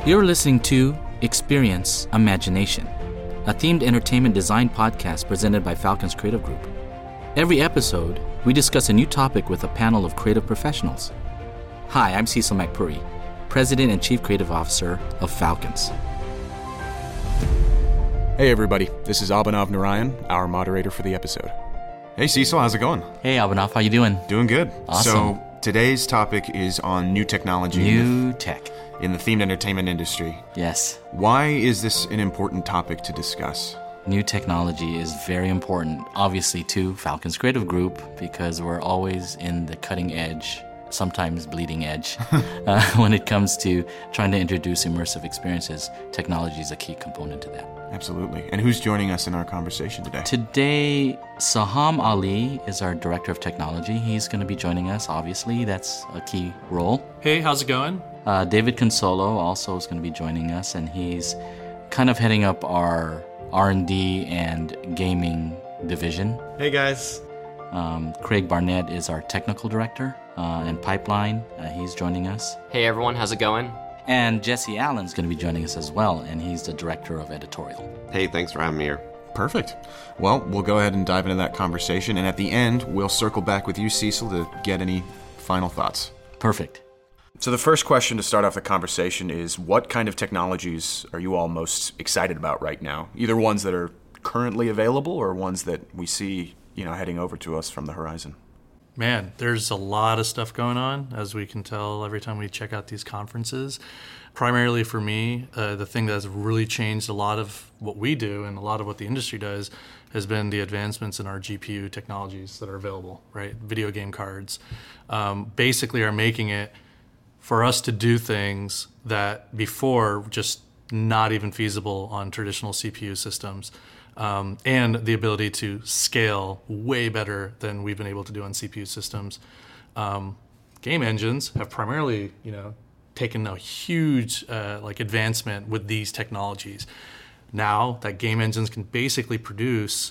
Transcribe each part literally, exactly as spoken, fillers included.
You're listening to Experience Imagination, a themed entertainment design podcast presented by Falcons Creative Group. Every episode, we discuss a new topic with a panel of creative professionals. Hi, I'm Cecil McPurry, President and Chief Creative Officer of Falcons. Hey everybody, this is Abhinav Narayan, our moderator for the episode. Hey Cecil, how's it going? Hey Abhinav, how you doing? Doing good. Awesome. So today's topic is on new technology New tech. in the themed entertainment industry. Yes. Why is this an important topic to discuss? New technology is very important, obviously, to Falcons Creative Group because we're always in the cutting edge, sometimes bleeding edge, uh, when it comes to trying to introduce immersive experiences. Technology is a key component to that. Absolutely. And who's joining us in our conversation today? Today, Saham Ali is our Director of Technology. He's going to be joining us, obviously. That's a key role. Hey, how's it going? Uh, David Consolo also is going to be joining us, and he's kind of heading up our R and D and gaming division. Hey, guys. Um, Craig Barnett is our Technical Director, uh, and Pipeline, uh, he's joining us. Hey everyone, how's it going? And Jesse Allen's going to be joining us as well, and he's the Director of Editorial. Hey, thanks for having me here. Perfect. Well, we'll go ahead and dive into that conversation, and at the end, we'll circle back with you, Cecil, to get any final thoughts. Perfect. So the first question to start off the conversation is, what kind of technologies are you all most excited about right now? Either ones that are currently available or ones that we see, you know, heading over to us from the horizon. Man, there's a lot of stuff going on, as we can tell every time we check out these conferences. Primarily for me, uh, the thing that has really changed a lot of what we do and a lot of what the industry does has been the advancements in our G P U technologies that are available, right? Video game cards um, basically are making it for us to do things that before just not even feasible on traditional C P U systems. Um, and the ability to scale way better than we've been able to do on C P U systems. Um, game engines have primarily, you know, taken a huge uh, like advancement with these technologies. Now that game engines can basically produce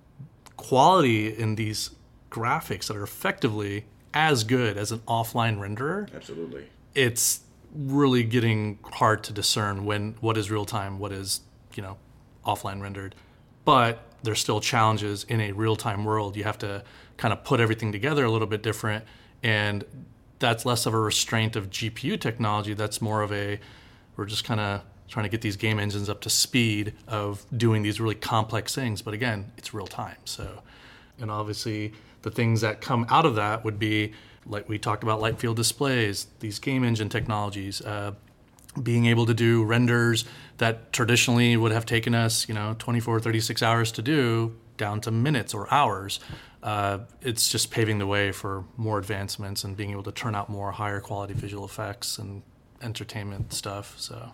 quality in these graphics that are effectively as good as an offline renderer. Absolutely. It's really getting hard to discern when what is real time, what is, you know, offline rendered. But there's still challenges in a real-time world. You have to kind of put everything together a little bit different, and that's less of a restraint of G P U technology. That's more of a, we're just kind of trying to get these game engines up to speed of doing these really complex things. But again, it's real time. So, and obviously the things that come out of that would be, like we talked about, light field displays, these game engine technologies, uh, being able to do renders that traditionally would have taken us, you know, twenty-four, thirty-six hours to do down to minutes or hours. Uh, it's just paving the way for more advancements and being able to turn out more higher quality visual effects and entertainment stuff. So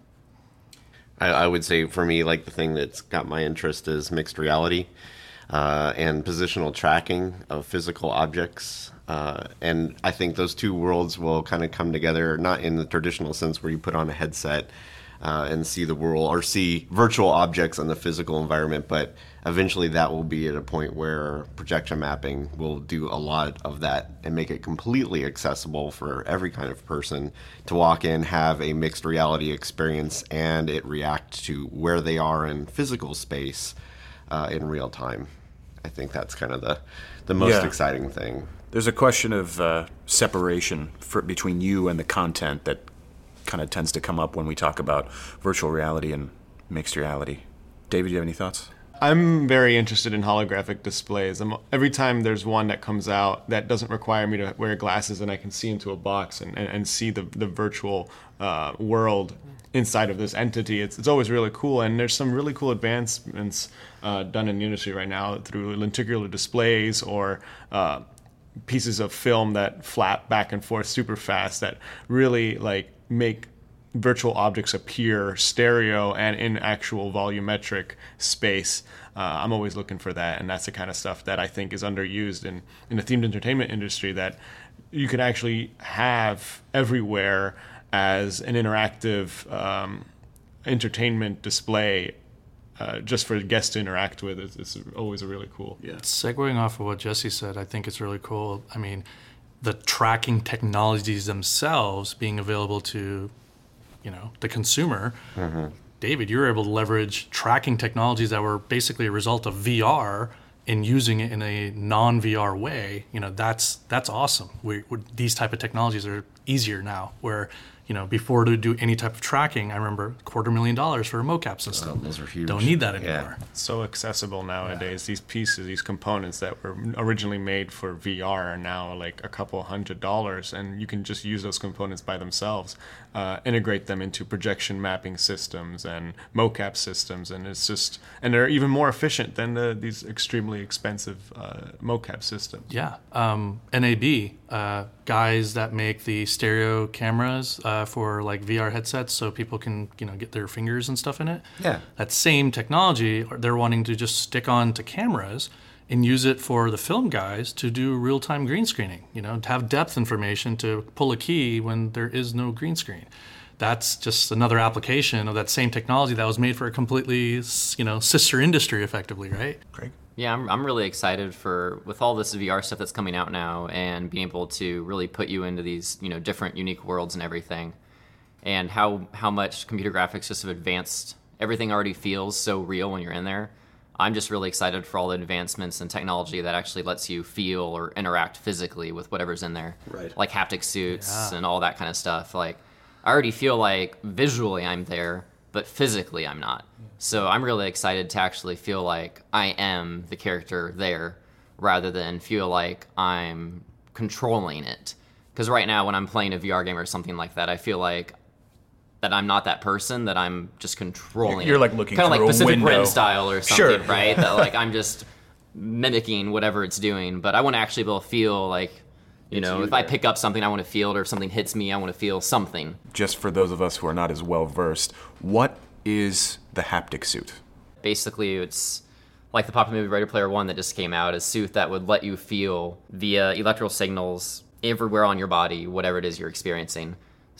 I, I would say for me, like the thing that's got my interest is mixed reality uh, and positional tracking of physical objects. Uh, and I think those two worlds will kind of come together, not in the traditional sense where you put on a headset uh, and see the world or see virtual objects in the physical environment, but eventually that will be at a point where projection mapping will do a lot of that and make it completely accessible for every kind of person to walk in, have a mixed reality experience, and it react to where they are in physical space uh, in real time. I think that's kind of the, the most Yeah. exciting thing. There's a question of uh, separation for, between you and the content that kind of tends to come up when we talk about virtual reality and mixed reality. David, do you have any thoughts? I'm very interested in holographic displays. I'm, every time there's one that comes out that doesn't require me to wear glasses and I can see into a box and, and, and see the, the virtual uh, world inside of this entity, it's, it's always really cool. And there's some really cool advancements uh, done in the industry right now through lenticular displays or uh, pieces of film that flap back and forth super fast that really like make virtual objects appear stereo and in actual volumetric space. Uh, I'm always looking for that, and that's the kind of stuff that I think is underused in, in the themed entertainment industry that you could actually have everywhere as an interactive um, entertainment display uh, just for guests to interact with. It's, it's always a really cool. Yeah. segueing off of what Jesse said, I think it's really cool. I mean, the tracking technologies themselves being available to you know, the consumer. Mm-hmm. David, you were able to leverage tracking technologies that were basically a result of V R and using it in a non-V R way. You know, that's that's awesome. We, we these type of technologies are easier now. Where, you know, before to do any type of tracking, I remember quarter million dollars for a mocap system. Oh, those are huge. Don't need that anymore. Yeah. So accessible nowadays. Yeah. These pieces, these components that were originally made for V R are now like a couple hundred dollars, and you can just use those components by themselves, uh, integrate them into projection mapping systems and mocap systems, and it's just, and they're even more efficient than the, these extremely expensive uh, mocap systems. Yeah. Um, N A B, uh, guys that make the stereo cameras uh, for like V R headsets, so people can, you know, get their fingers and stuff in it. Yeah. That same technology, they're wanting to just stick on to cameras and use it for the film guys to do real-time green screening. You know, to have depth information to pull a key when there is no green screen. That's just another application of that same technology that was made for a completely, you know, sister industry, effectively, right? Craig? Yeah, I'm, I'm really excited for, with all this V R stuff that's coming out now and being able to really put you into these, you know, different unique worlds and everything, and how, how much computer graphics just have advanced. Everything already feels so real when you're in there. I'm just really excited for all the advancements in technology that actually lets you feel or interact physically with whatever's in there. Right. Like haptic suits Yeah. and all that kind of stuff. Like, I already feel like visually I'm there, but physically I'm not. So I'm really excited to actually feel like I am the character there rather than feel like I'm controlling it. Because right now when I'm playing a V R game or something like that, I feel like that I'm not that person, that I'm just controlling You're it. like looking Kind of like through a Pacific window. Rim style or something, Sure. right? That like I'm just mimicking whatever it's doing. But I want to actually be able to feel like, you It's know, you if I there. pick up something, I want to feel it, or if something hits me, I want to feel something. Just for those of us who are not as well versed, what is the haptic suit? Basically, it's like the popular movie Ready Player One that just came out, a suit that would let you feel via electrical signals everywhere on your body, whatever it is you're experiencing.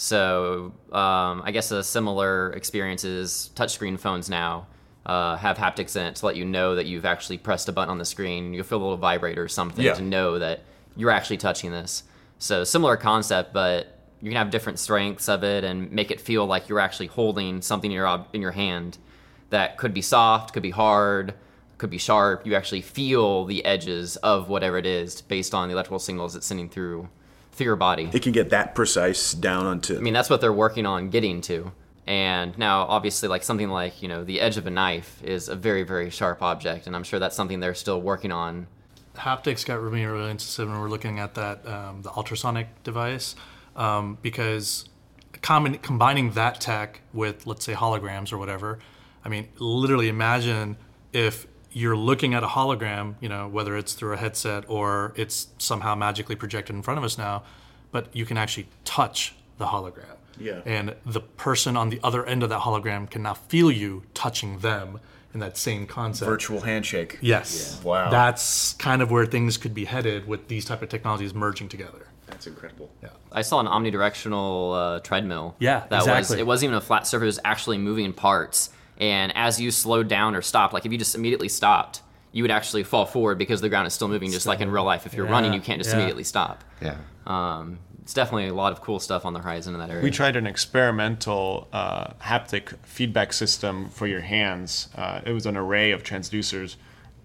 So um, I guess a similar experience is touchscreen phones now uh, have haptics in it to let you know that you've actually pressed a button on the screen. You'll feel a little vibrate or something Yeah. to know that you're actually touching this. So similar concept, but you can have different strengths of it and make it feel like you're actually holding something in your ob- in your hand that could be soft, could be hard, could be sharp. You actually feel the edges of whatever it is based on the electrical signals it's sending through through your body. It can get that precise down onto... I mean, that's what they're working on getting to. And now, obviously, like something like, you know, the edge of a knife is a very, very sharp object, and I'm sure that's something they're still working on. Haptics got really, really interested when we're looking at that, um, the ultrasonic device, um, because com- combining that tech with, let's say, holograms or whatever, I mean, literally imagine if you're looking at a hologram, you know, whether it's through a headset or it's somehow magically projected in front of us now, but you can actually touch the hologram. Yeah. And the person on the other end of that hologram can now feel you touching them in that same concept. Virtual handshake. Yes. Yeah. Wow. That's kind of where things could be headed with these type of technologies merging together. That's incredible. Yeah. I saw an omnidirectional uh, treadmill. Yeah, that was exactly. it wasn't even a flat surface; it was actually moving parts. And as you slowed down or stopped, like if you just immediately stopped, you would actually fall forward because the ground is still moving, just like in real life. If you're Yeah, running, you can't just yeah. immediately stop. Yeah. Um, it's definitely a lot of cool stuff on the horizon in that area. We tried an experimental uh, haptic feedback system for your hands. Uh, it was an array of transducers,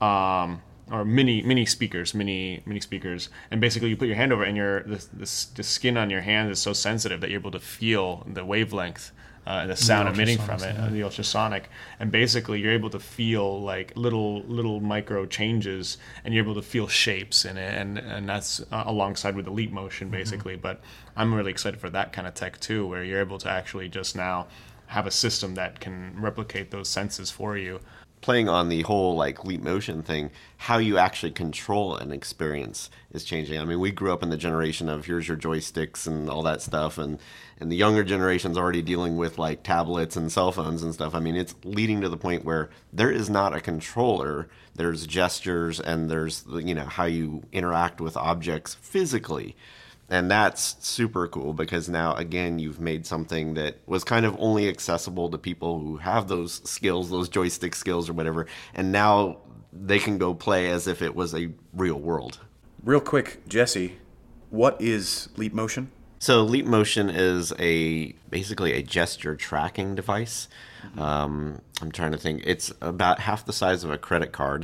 um, or mini mini speakers, mini mini speakers, and basically you put your hand over it, and your the, the, the skin on your hand is so sensitive that you're able to feel the wavelength. Uh, the sound The emitting from ultrasonics, it, yeah. uh, the ultrasonic, and basically you're able to feel like little little micro changes, and you're able to feel shapes in it, and and that's uh, alongside with the leap motion basically. Mm-hmm. But I'm really excited for that kind of tech too, where you're able to actually just now have a system that can replicate those senses for you. Playing on the whole like leap motion thing, how you actually control an experience is changing. I mean, we grew up in the generation of here's your joysticks and all that stuff, and and the younger generation's already dealing with like tablets and cell phones and stuff. I mean, it's leading to the point where there is not a controller. There's gestures and there's, you know, how you interact with objects physically. And that's super cool because now, again, you've made something that was kind of only accessible to people who have those skills, those joystick skills or whatever. And now they can go play as if it was a real world. Real quick, Jesse, what is leap motion? So Leap Motion is a basically a gesture tracking device. Um, I'm trying to think. It's about half the size of a credit card,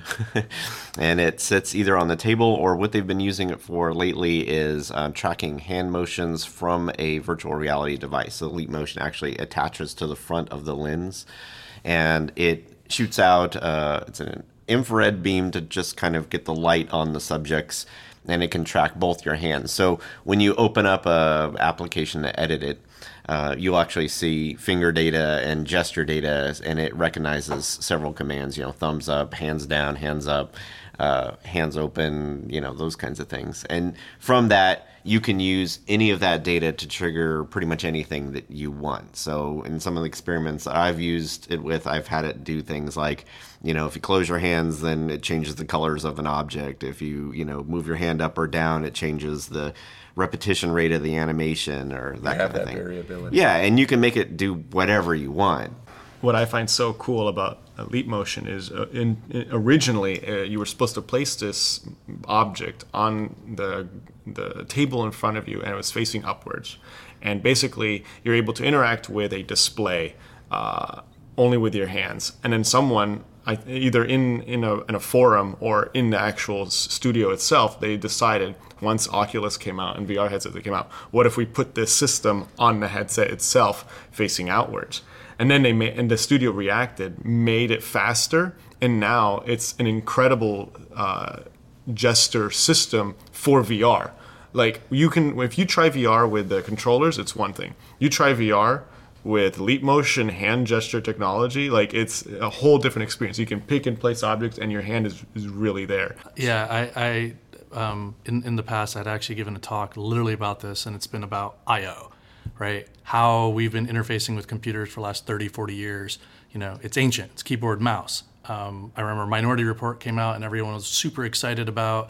and it sits either on the table or what they've been using it for lately is um, tracking hand motions from a virtual reality device. So Leap Motion actually attaches to the front of the lens, and it shoots out. Uh, it's an infrared beam to just kind of get the light on the subjects, and it can track both your hands. So when you open up a application to edit it, uh, you'll actually see finger data and gesture data, and it recognizes several commands, you know, thumbs up, hands down, hands up, uh, hands open, you know, those kinds of things. And from that, you can use any of that data to trigger pretty much anything that you want. So in some of the experiments that I've used it with, I've had it do things like, you know, if you close your hands, then it changes the colors of an object. If you, you know, move your hand up or down, it changes the repetition rate of the animation or that you have kind of that thing. variability. Yeah, and you can make it do whatever you want. What I find so cool about uh, Leap Motion is uh, in, in originally uh, you were supposed to place this object on the the table in front of you, and it was facing upwards. And basically, you're able to interact with a display uh, only with your hands. And then someone, I, either in in a, in a forum or in the actual studio itself, they decided once Oculus came out and V R headsets came out, what if we put this system on the headset itself facing outwards? And then they made, and the studio reacted, made it faster, and now it's an incredible uh, gesture system for V R. Like you can, if you try V R with the controllers, it's one thing. You try V R with Leap Motion hand gesture technology, like it's a whole different experience. You can pick and place objects, and your hand is, is really there. Yeah, I, I um, in in the past I'd actually given a talk literally about this, and it's been about I O. Right? How we've been interfacing with computers for the last thirty, forty years. You know, it's ancient. It's keyboard, mouse. Um, I remember Minority Report came out and everyone was super excited about,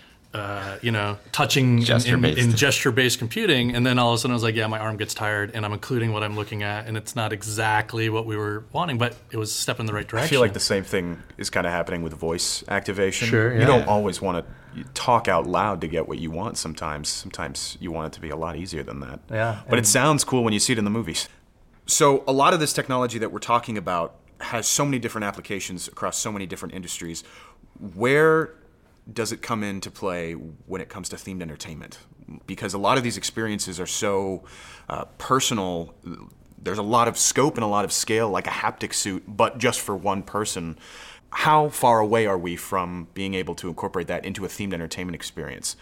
uh, you know, touching Gesture-based. in, in, in gesture-based computing. And then all of a sudden I was like, yeah, my arm gets tired and I'm including what I'm looking at and it's not exactly what we were wanting, but it was a step in the right direction. I feel like the same thing is kind of happening with voice activation. Sure, yeah. You don't always want to talk out loud to get what you want sometimes. Sometimes you want it to be a lot easier than that. Yeah. But it sounds cool when you see it in the movies. So a lot of this technology that we're talking about has so many different applications across so many different industries. Where does it come into play when it comes to themed entertainment? Because a lot of these experiences are so uh, personal. There's a lot of scope and a lot of scale, like a haptic suit, but just for one person. How far away are we from being able to incorporate that into a themed entertainment experience?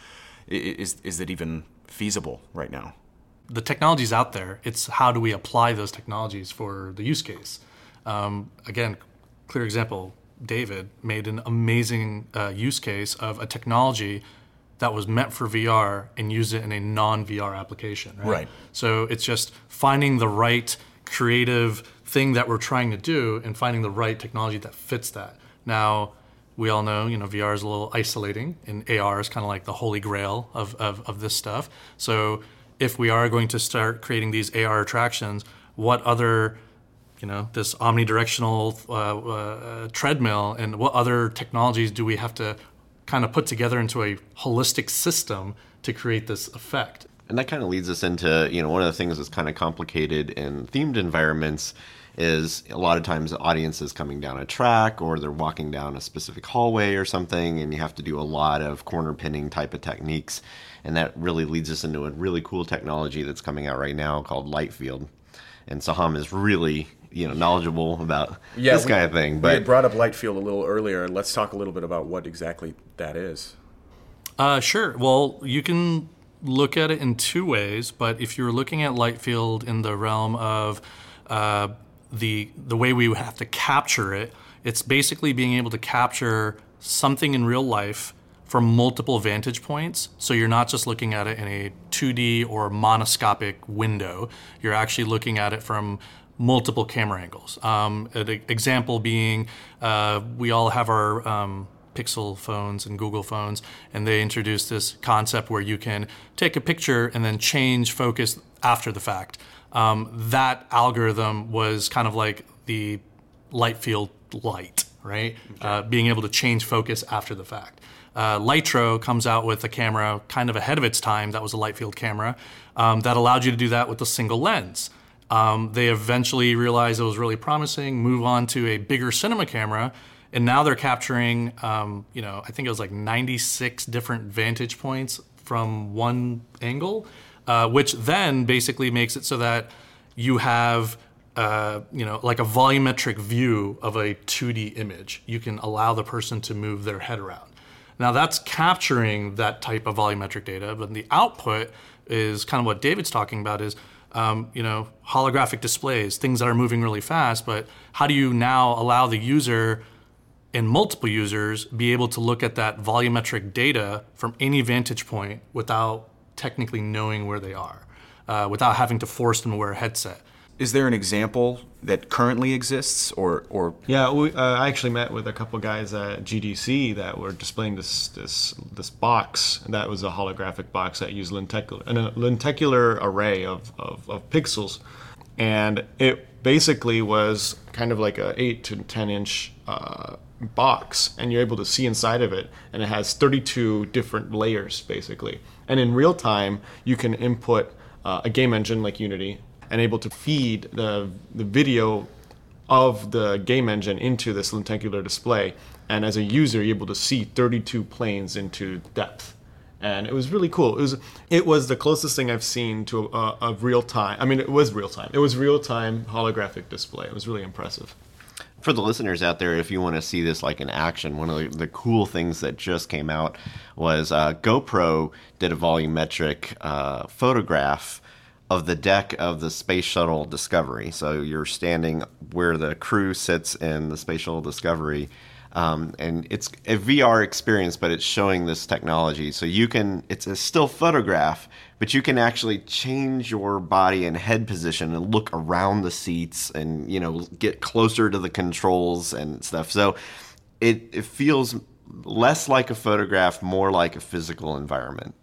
Is is it even feasible right now? The technology's out there. It's how do we apply those technologies for the use case? Um, again, clear example, David made an amazing uh, use case of a technology that was meant for V R and use it in a non-V R application. Right? Right. So it's just finding the right creative thing that we're trying to do and finding the right technology that fits that. Now, we all know, you know, V R is a little isolating, and A R is kind of like the holy grail of, of, of this stuff. So if we are going to start creating these A R attractions, what other, you know, this omnidirectional uh, uh, treadmill and what other technologies do we have to kind of put together into a holistic system to create this effect? And that kind of leads us into, you know, one of the things that's kind of complicated in themed environments is a lot of times the audience is coming down a track or they're walking down a specific hallway or something, and you have to do a lot of corner pinning type of techniques. And that really leads us into a really cool technology that's coming out right now called Light Field. And Saham is really, you know, knowledgeable about Yeah, this we- kind of thing. We But had brought up Light Field a little earlier. Let's talk a little bit about what exactly that is. Uh, sure. Well, you can look at it in two ways, but if you're looking at Light Field in the realm of uh, the the way we would have to capture it, it's basically being able to capture something in real life from multiple vantage points. So you're not just looking at it in a two D or monoscopic window. You're actually looking at it from multiple camera angles. Um, an example being, uh, we all have our um, Pixel phones and Google phones, and they introduced this concept where you can take a picture and then change focus after the fact. Um, that algorithm was kind of like the Light Field light, right? Okay. Uh, being able to change focus after the fact. Uh, Lytro comes out with a camera kind of ahead of its time. That was a light field camera um, that allowed you to do that with a single lens. Um, they eventually realized it was really promising, move on to a bigger cinema camera, and now they're capturing, um, you know, I think it was like ninety-six different vantage points from one angle, uh, which then basically makes it so that you have, uh, you know, like a volumetric view of a two D image. You can allow the person to move their head around. Now that's capturing that type of volumetric data, but the output is kind of what David's talking about is, um, you know, holographic displays, things that are moving really fast, but how do you now allow the user and multiple users be able to look at that volumetric data from any vantage point without technically knowing where they are, uh, without having to force them to wear a headset? Is there an example that currently exists, or or Yeah, we, uh, I actually met with a couple guys at G D C that were displaying this this this box that was a holographic box that used lenticular a lenticular array of, of, of pixels, and it basically was kind of like a eight to ten inch uh, box, and you're able to see inside of it, and it has thirty-two different layers basically, and in real time you can input uh, a game engine like Unity and able to feed the the video of the game engine into this lenticular display. And as a user, you're able to see thirty-two planes into depth. And it was really cool. It was it was the closest thing I've seen to a, a real time. I mean, it was real time. It was real time holographic display. It was really impressive. For the listeners out there, if you want to see this like in action, one of the, the cool things that just came out was uh, GoPro did a volumetric uh, photograph of the deck of the Space Shuttle Discovery. So you're standing where the crew sits in the Space Shuttle Discovery. Um, and it's a V R experience, but it's showing this technology. So you can, it's a still photograph, but you can actually change your body and head position and look around the seats and, you know, get closer to the controls and stuff. So it, it feels less like a photograph, more like a physical environment.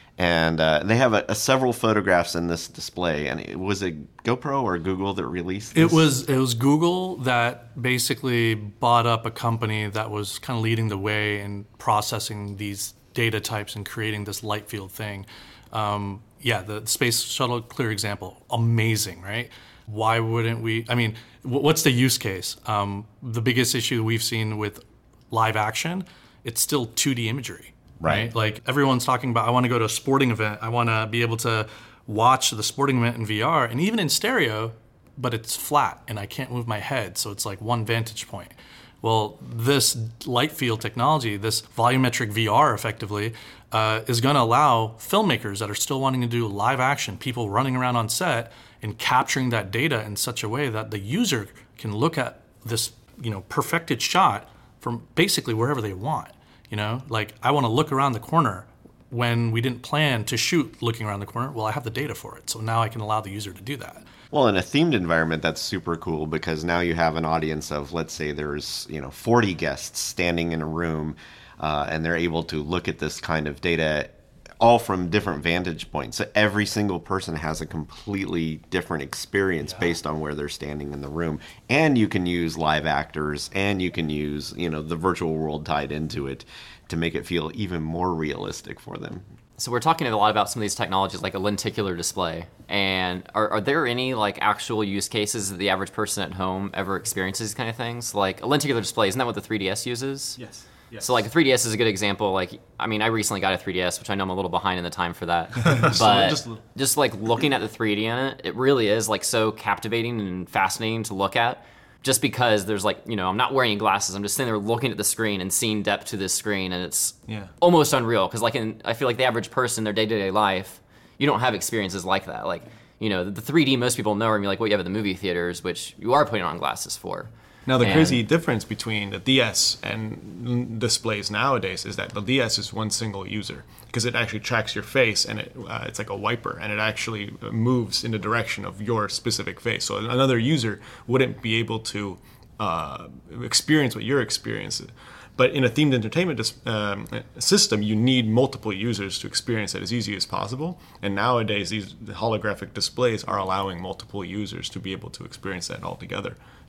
And uh, they have a, a several photographs in this display. And it, was it GoPro or Google that released this? It was it was Google that basically bought up a company that was kind of leading the way in processing these data types and creating this light field thing. Um, yeah, the Space Shuttle, clear example. Amazing, right? Why wouldn't we? I mean, w- what's the use case? Um, the biggest issue we've seen with live action, it's still two D imagery. Right. right? Like everyone's talking about, I want to go to a sporting event. I want to be able to watch the sporting event in V R and even in stereo, but it's flat and I can't move my head. So it's like one vantage point. Well, this light field technology, this volumetric V R effectively, uh, is going to allow filmmakers that are still wanting to do live action, people running around on set and capturing that data in such a way that the user can look at this, you know, perfected shot from basically wherever they want. You know, like I want to look around the corner when we didn't plan to shoot looking around the corner. Well, I have the data for it. So now I can allow the user to do that. Well, in a themed environment, that's super cool because now you have an audience of, let's say there's, you know, forty guests standing in a room uh, and they're able to look at this kind of data all from different vantage points. So every single person has a completely different experience yeah. based on where they're standing in the room. And you can use live actors and you can use, you know, the virtual world tied into it to make it feel even more realistic for them. So we're talking a lot about some of these technologies like a lenticular display. And are, are there any like actual use cases that the average person at home ever experiences these kind of things? Like a lenticular display, isn't that what the three D S uses? Yes. Yes. So like a three D S is a good example. Like, I mean, I recently got a three D S, which I know I'm a little behind in the time for that. But just, just like looking at the three D in it, it really is like so captivating and fascinating to look at. Just because there's like, you know, I'm not wearing glasses. I'm just sitting there looking at the screen and seeing depth to this screen, and it's yeah. almost unreal. Because like, in, I feel like the average person, their day-to-day life, you don't have experiences like that. Like, you know, the, the three D most people know are like what you have at the movie theaters, which you are putting on glasses for. Now, the and, crazy difference between the D S and displays nowadays is that the D S is one single user because it actually tracks your face and it, uh, it's like a wiper and it actually moves in the direction of your specific face. So another user wouldn't be able to uh, experience what you're experiencing. But in a themed entertainment dis- um, system, you need multiple users to experience it as easy as possible. And nowadays, these holographic displays are allowing multiple users to be able to experience that all together.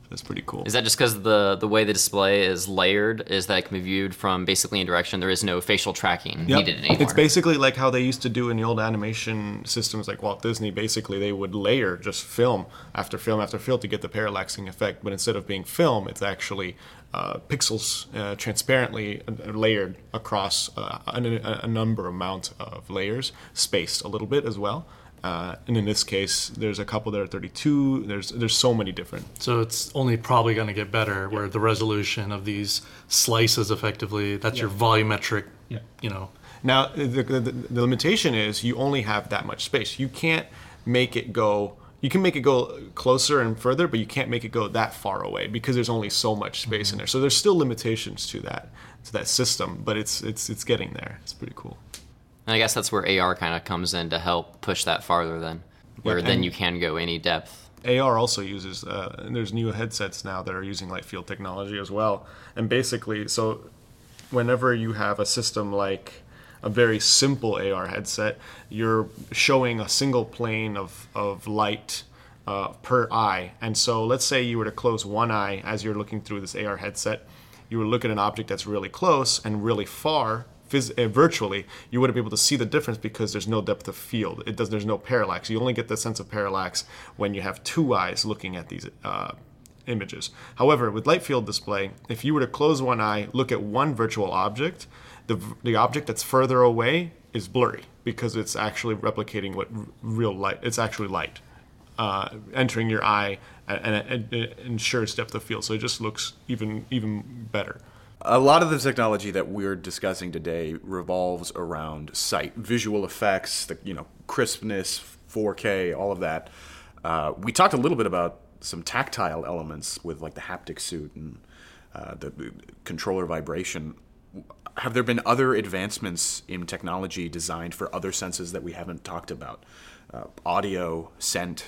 That's pretty cool. Is that just because the the way the display is layered is that it can be viewed from basically any direction? There is no facial tracking Yep. needed anymore. It's basically like how they used to do in the old animation systems like Walt Disney. Basically, they would layer just film after film after film to get the parallaxing effect. But instead of being film, it's actually uh, pixels uh, transparently layered across uh, a, a number amount of layers, spaced a little bit as well. Uh, and in this case, there's a couple that are thirty-two. There's there's so many different. So it's only probably going to get better, where the resolution of these slices, effectively, that's your volumetric, Yeah. you know. Now, the, the, the limitation is you only have that much space. You can't make it go, you can make it go closer and further, but you can't make it go that far away because there's only so much space mm-hmm. in there. So there's still limitations to that, to that system, but it's it's it's getting there. It's pretty cool. And I guess that's where A R kind of comes in to help push that farther then, where Yep, then and- you can go any depth. A R also uses, uh, and there's new headsets now that are using light field technology as well. And basically, so whenever you have a system like a very simple A R headset, you're showing a single plane of, of light uh, per eye. And so let's say you were to close one eye as you're looking through this A R headset, you would look at an object that's really close and really far. Phys- uh, virtually, you wouldn't be able to see the difference because there's no depth of field. It does. There's no parallax. You only get the sense of parallax when you have two eyes looking at these uh, images. However, with light field display, if you were to close one eye, look at one virtual object, the the object that's further away is blurry because it's actually replicating what r- real light. It's actually light uh, entering your eye, and, and it, it ensures depth of field. So it just looks even even better. A lot of the technology that we're discussing today revolves around sight, visual effects, the you know crispness, four K, all of that. Uh, we talked a little bit about some tactile elements with like the haptic suit and uh, the, the controller vibration. Have there been other advancements in technology designed for other senses that we haven't talked about? Uh, audio, scent,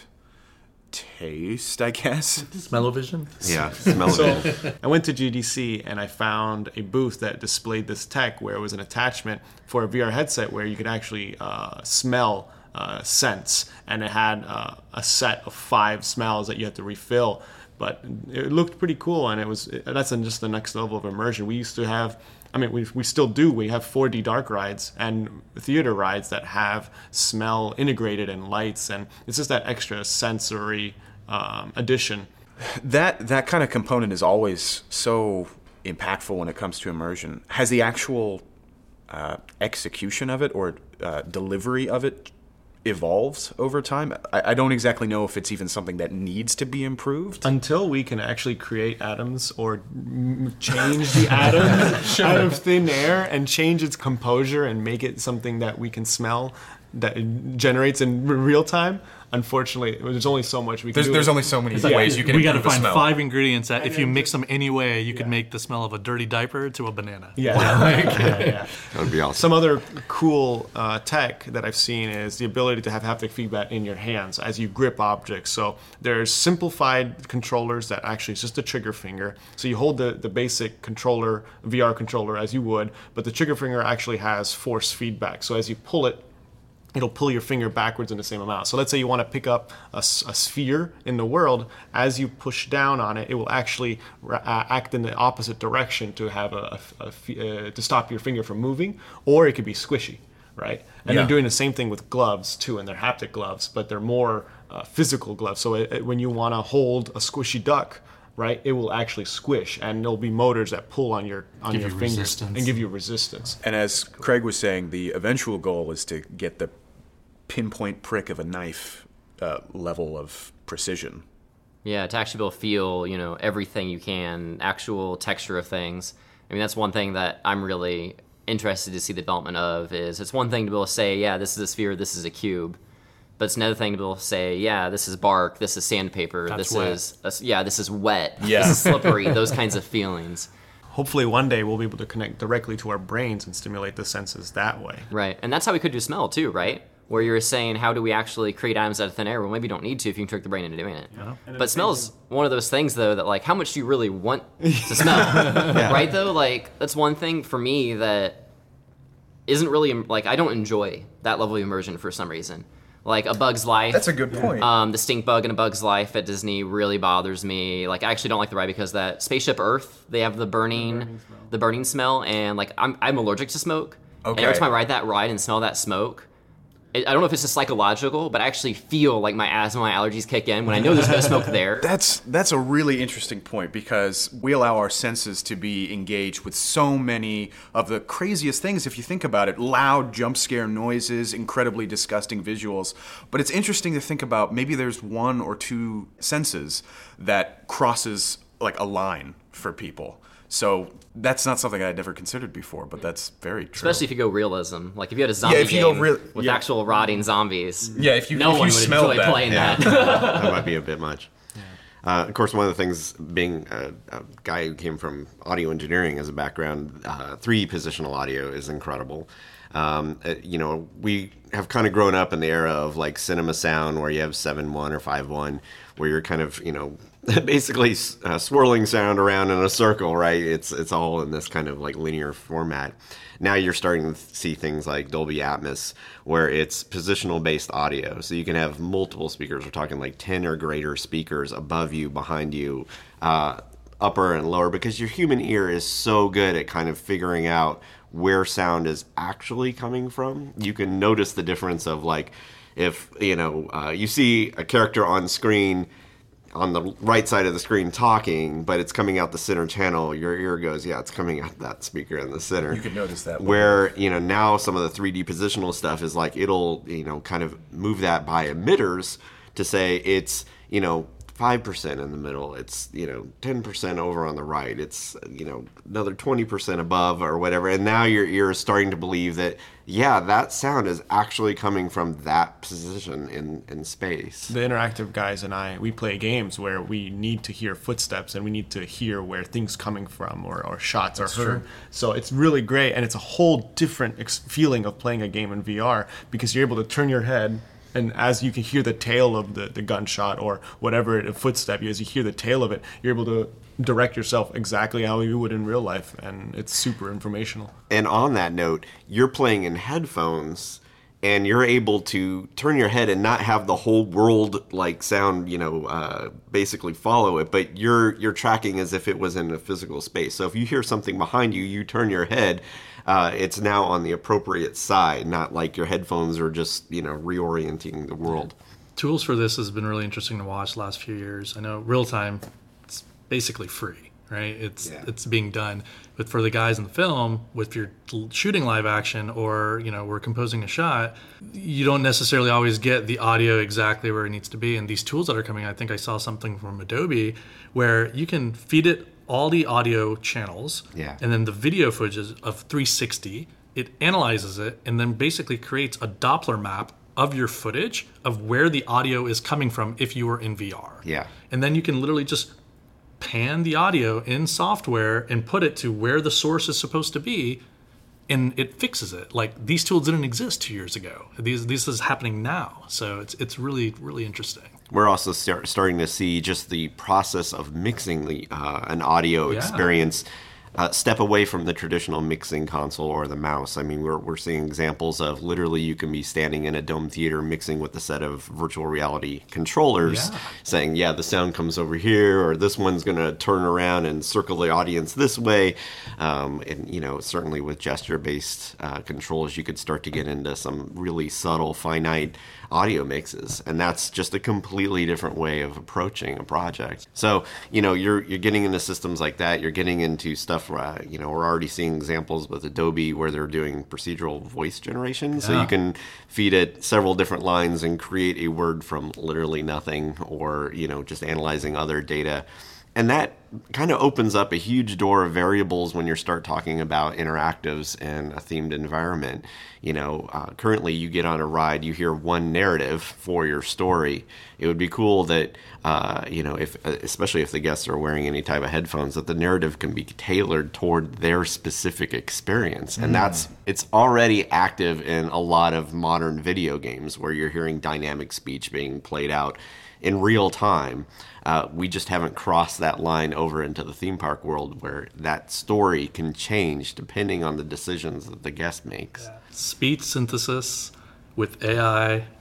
taste, I guess. Smell-o-vision? Yeah, smell So it. I went to G D C and I found a booth that displayed this tech where it was an attachment for a V R headset where you could actually uh, smell uh, scents, and it had uh, a set of five smells that you had to refill. But it looked pretty cool, and it was that's just the next level of immersion. We used to have, I mean, we we still do. We have four D dark rides and theater rides that have smell integrated and lights, and it's just that extra sensory um, addition. That that kind of component is always so impactful when it comes to immersion. Has the actual uh, execution of it or uh, delivery of it evolved over time? I, I don't exactly know if it's even something that needs to be improved. Until we can actually create atoms or m- change the atom out of thin air and change its composure and make it something that we can smell that it generates in r- real time. Unfortunately, there's only so much we can There's, do. there's only so many Like, ways you can we got to improve a find smell. five ingredients that, if you mix them any way, you could make the smell of a dirty diaper to a banana. Yeah, yeah, yeah. That would be awesome. Some other cool uh, tech that I've seen is the ability to have haptic feedback in your hands as you grip objects. So there's simplified controllers that actually it's just a trigger finger. So you hold the, the basic controller, V R controller as you would, but the trigger finger actually has force feedback. So as you pull it, it'll pull your finger backwards in the same amount. So let's say you want to pick up a, s- a sphere in the world. As you push down on it, it will actually ra- uh, act in the opposite direction to have a, a, a f- uh, to stop your finger from moving, or it could be squishy, right? And Yeah. they're doing the same thing with gloves too, and they're haptic gloves, but they're more uh, physical gloves. So it, it- when you want to hold a squishy duck, right, it will actually squish, and there'll be motors that pull on your on Give your you fingers resistance. and give you resistance. And as Craig was saying, the eventual goal is to get the pinpoint prick of a knife uh, level of precision. Yeah, to actually be able to feel, you know, everything you can, actual texture of things. I mean, that's one thing that I'm really interested to see the development of. Is it's one thing to be able to say, yeah, this is a sphere, this is a cube, but it's another thing to be able to say, yeah, this is bark, this is sandpaper, That's this wet. is a, yeah, this is wet, Yeah. this is slippery, those kinds of feelings. Hopefully one day we'll be able to connect directly to our brains and stimulate the senses that way. Right, and that's how we could do smell too, right? Where you're saying, how do we actually create atoms out of thin air? Well, maybe you don't need to if you can trick the brain into doing it. But smell is one of those things, though, that like, how much do you really want to smell? Right, though? Like, that's one thing for me that isn't really, like, I don't enjoy that level of immersion for some reason. Like A Bug's Life. That's a good point. Um, the stink bug in A Bug's Life at Disney really bothers me. Like, I actually don't like the ride because that Spaceship Earth, they have the burning, the burning smell, the burning smell and like I'm I'm allergic to smoke. Okay. And every time I ride that ride and smell that smoke, it, I don't know if it's just psychological, but I actually feel like my asthma, my allergies kick in when I know there's no smoke there. That's that's a really interesting point because we allow our senses to be engaged with so many of the craziest things if you think about it. Loud jump scare noises, incredibly disgusting visuals. But it's interesting to think about maybe there's one or two senses that crosses like a line for people. So that's not something I had never considered before, but that's very true. Especially if you go realism. Like if you had a zombie yeah, if you game go real, with yeah. actual rotting zombies. Yeah, if you no if one you would smell enjoy that, playing yeah. that. That might be a bit much. Uh, of course, one of the things, being a, a guy who came from audio engineering as a background, uh, three D positional audio is incredible. Um, it, you know, we have kind of grown up in the era of like cinema sound where you have seven one or five one, where you're kind of, you know, basically uh, swirling sound around in a circle, right? It's it's all in this kind of like linear format. Now you're starting to see things like Dolby Atmos, where it's positional-based audio. So you can have multiple speakers. We're talking like ten or greater speakers above you, behind you, uh, upper and lower, because your human ear is so good at kind of figuring out where sound is actually coming from. You can notice the difference of like, if, you know, uh, you see a character on screen on the right side of the screen talking, but it's coming out the center channel, your ear goes, yeah, it's coming out that speaker in the center. You can notice that. Where, you know, now some of the three D positional stuff is like, it'll, you know, kind of move that by emitters to say it's, you know, five percent in the middle, it's, you know, ten percent over on the right, it's, you know, another twenty percent above or whatever. And now your ear is starting to believe that, yeah, that sound is actually coming from that position in, in space. The interactive guys and I, we play games where we need to hear footsteps and we need to hear where things coming from or, or shots That's are heard. True. So it's really great, and it's a whole different ex- feeling of playing a game in V R because you're able to turn your head, and as you can hear the tail of the, the gunshot or whatever, a footstep, as you hear the tail of it, you're able to direct yourself exactly how you would in real life, and it's super informational. And on that note, you're playing in headphones, and you're able to turn your head and not have the whole world like sound, you know, uh, basically follow it, but you're you're tracking as if it was in a physical space. So if you hear something behind you, you turn your head. Uh, it's now on the appropriate side, not like your headphones are just, you know, reorienting the world. Tools for this has been really interesting to watch the last few years. I know real time, it's basically free, right? It's yeah. it's being done. But for the guys in the film, if you're shooting live action or, you know, we're composing a shot, you don't necessarily always get the audio exactly where it needs to be. And these tools that are coming, I think I saw something from Adobe where you can feed it all the audio channels, yeah. and then the video footage of three sixty, it analyzes it, and then basically creates a Doppler map of your footage of where the audio is coming from if you were in V R. Yeah. And then you can literally just pan the audio in software and put it to where the source is supposed to be, and it fixes it. Like, these tools didn't exist two years ago. These this is happening now. So it's it's really, really interesting. We're also start, starting to see just the process of mixing the uh, an audio yeah. experience uh, step away from the traditional mixing console or the mouse. I mean, we're we're seeing examples of literally you can be standing in a dome theater mixing with a set of virtual reality controllers, yeah. saying, yeah, the sound comes over here, or this one's going to turn around and circle the audience this way. Um, and, you know, certainly with gesture-based uh, controls, you could start to get into some really subtle, finite audio mixes, and that's just a completely different way of approaching a project. So, you know, you're you're getting into systems like that. You're getting into stuff where, you know, we're already seeing examples with Adobe where they're doing procedural voice generation. Yeah. So you can feed it several different lines and create a word from literally nothing, or, you know, just analyzing other data. And that kind of opens up a huge door of variables when you start talking about interactives in a themed environment. You know, uh, currently you get on a ride, you hear one narrative for your story. It would be cool that, uh, you know, if especially if the guests are wearing any type of headphones, that the narrative can be tailored toward their specific experience. And mm. that's, it's already active in a lot of modern video games where you're hearing dynamic speech being played out in real time. Uh, we just haven't crossed that line over into the theme park world where that story can change depending on the decisions that the guest makes. Yeah. Speech synthesis with A I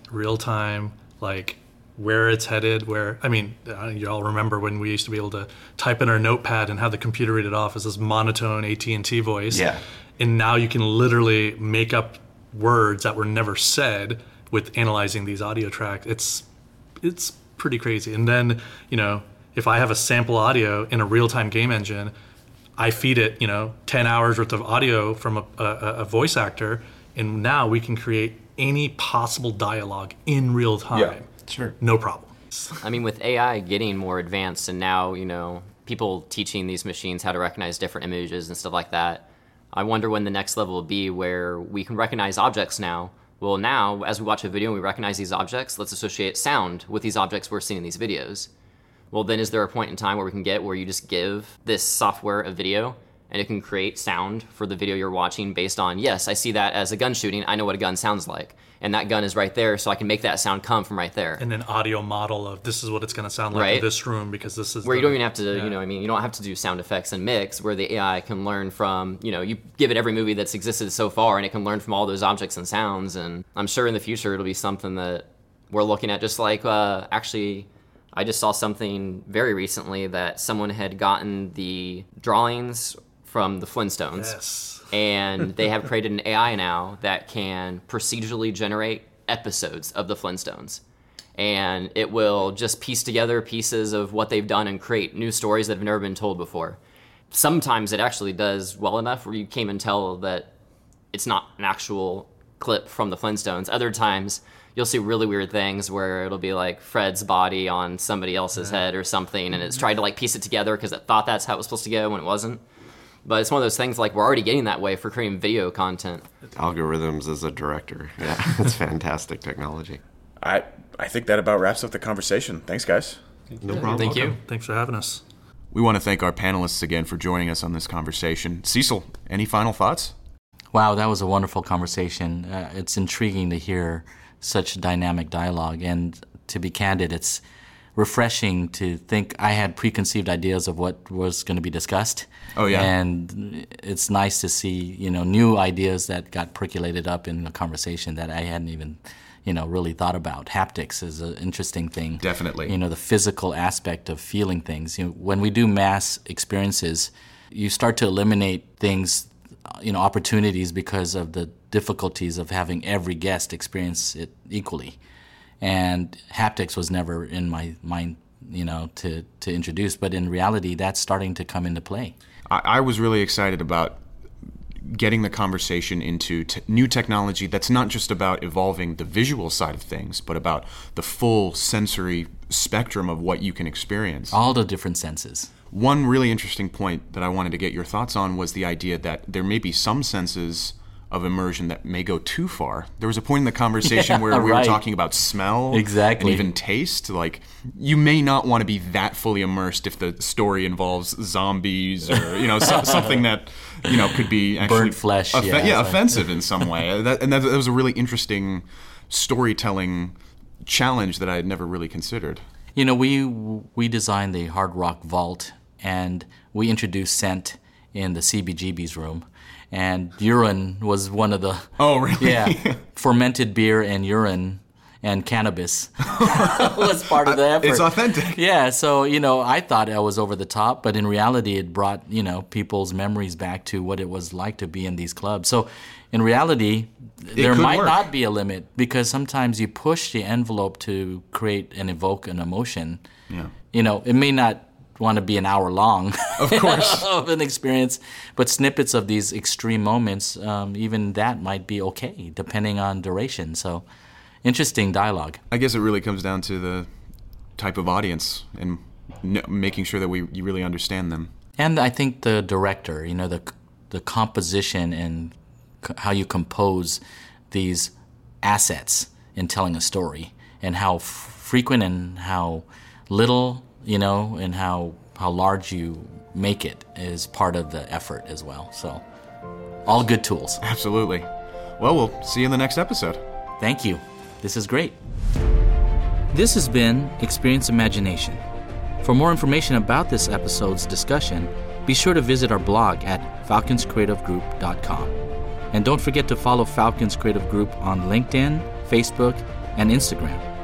real time, like where it's headed, where, I mean, uh, you all remember when we used to be able to type in our notepad and have the computer read it off as this monotone A T and T voice. Yeah. And now you can literally make up words that were never said with analyzing these audio tracks. It's it's pretty crazy. And then, you know, if I have a sample audio in a real-time game engine, I feed it, you know, ten hours worth of audio from a, a, a voice actor, and now we can create any possible dialogue in real time. Yeah. Sure. No problem. I mean, with A I getting more advanced and now, you know, people teaching these machines how to recognize different images and stuff like that, I wonder when the next level will be where we can recognize objects now. Well, now, as we watch a video and we recognize these objects, let's associate sound with these objects we're seeing in these videos. Well, then is there a point in time where we can get where you just give this software a video and it can create sound for the video you're watching based on, yes, I see that as a gun shooting, I know what a gun sounds like. And that gun is right there, so I can make that sound come from right there. And an audio model of this is what it's going to sound like Right. in this room because this is Where the, you don't even have to, yeah. you know, I mean, you don't have to do sound effects and mix, where the A I can learn from, you know, you give it every movie that's existed so far, and it can learn from all those objects and sounds. And I'm sure in the future it'll be something that we're looking at. Just like, uh, actually, I just saw something very recently that someone had gotten the drawings from the Flintstones, Yes. and they have created an A I now that can procedurally generate episodes of the Flintstones. And it will just piece together pieces of what they've done and create new stories that have never been told before. Sometimes it actually does well enough where you can't even tell that it's not an actual clip from the Flintstones. Other times you'll see really weird things where it'll be like Fred's body on somebody else's head or something, and it's tried to like piece it together because it thought that's how it was supposed to go when it wasn't. But it's one of those things like we're already getting that way for creating video content. Algorithms as a director. Yeah, it's fantastic technology. I I think that about wraps up the conversation. Thanks, guys. No problem. Thank you. Thanks for having us. We want to thank our panelists again for joining us on this conversation. Cecil, any final thoughts? Wow, that was a wonderful conversation. Uh, it's intriguing to hear such dynamic dialogue, and to be candid, it's refreshing to think I had preconceived ideas of what was going to be discussed. Oh, yeah. And it's nice to see, you know, new ideas that got percolated up in a conversation that I hadn't even, you know, really thought about. Haptics is an interesting thing. Definitely. You know, the physical aspect of feeling things. You know, when we do mass experiences, you start to eliminate things, you know, opportunities because of the difficulties of having every guest experience it equally. And haptics was never in my mind, you know, to, to introduce, but in reality, that's starting to come into play. I, I was really excited about getting the conversation into t- new technology that's not just about evolving the visual side of things, but about the full sensory spectrum of what you can experience. All the different senses. One really interesting point that I wanted to get your thoughts on was the idea that there may be some senses of immersion that may go too far. There was a point in the conversation Yeah, where we right. were talking about smell Exactly. and even taste. Like, you may not want to be that fully immersed if the story involves zombies or, you know, so, something that, you know, could be actually Burnt flesh, offe- yeah, yeah it's like- offensive in some way. That, and that, that was a really interesting storytelling challenge that I had never really considered. You know, we we designed the Hard Rock Vault, and we introduced scent in the C B G B's room. And urine was one of the... Oh, really? Yeah. Fermented beer and urine and cannabis was part of the effort. It's authentic. Yeah, so, you know, I thought I was over the top, but in reality it brought, you know, people's memories back to what it was like to be in these clubs. So in reality, there could might work. not be a limit, because sometimes you push the envelope to create and evoke an emotion. Yeah. You know, it may not want to be an hour long Of course. of an experience, but snippets of these extreme moments, um, even that might be okay, depending on duration. So interesting dialogue. I guess it really comes down to the type of audience and n- making sure that we you really understand them. And I think the director, you know, the the composition and c- how you compose these assets in telling a story, and how f- frequent and how little, you know, and how how large you make it is part of the effort as well. So all good tools. Absolutely. Well, we'll see you in the next episode. Thank you. This is great. This has been Experience Imagination. For more information about this episode's discussion, be sure to visit our blog at falcons creative group dot com. And don't forget to follow Falcons Creative Group on LinkedIn, Facebook, and Instagram.